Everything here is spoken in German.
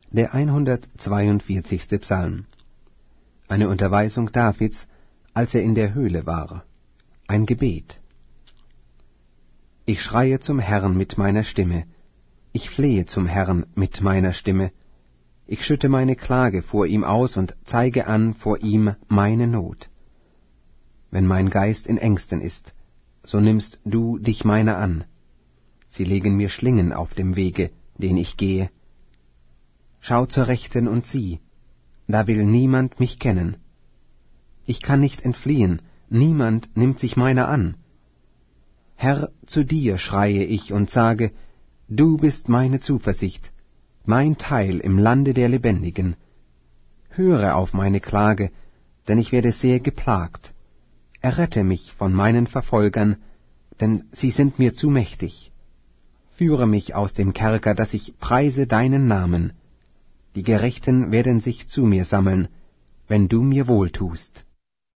Der 142. Psalm. Eine Unterweisung Davids, als er in der Höhle war. Ein Gebet. Ich schreie zum Herrn mit meiner Stimme. Ich flehe zum Herrn mit meiner Stimme. Ich schütte meine Klage vor ihm aus und zeige an vor ihm meine Not. Wenn mein Geist in Ängsten ist, so nimmst du dich meiner an. Sie legen mir Schlingen auf dem Wege, den ich gehe. Schau zur Rechten und sieh, da will niemand mich kennen. Ich kann nicht entfliehen, niemand nimmt sich meiner an. Herr, zu dir schreie ich und sage, du bist meine Zuversicht, mein Teil im Lande der Lebendigen. Höre auf meine Klage, denn ich werde sehr geplagt. Errette mich von meinen Verfolgern, denn sie sind mir zu mächtig. Führe mich aus dem Kerker, dass ich preise deinen Namen. Die Gerechten werden sich zu mir sammeln, wenn du mir wohltust.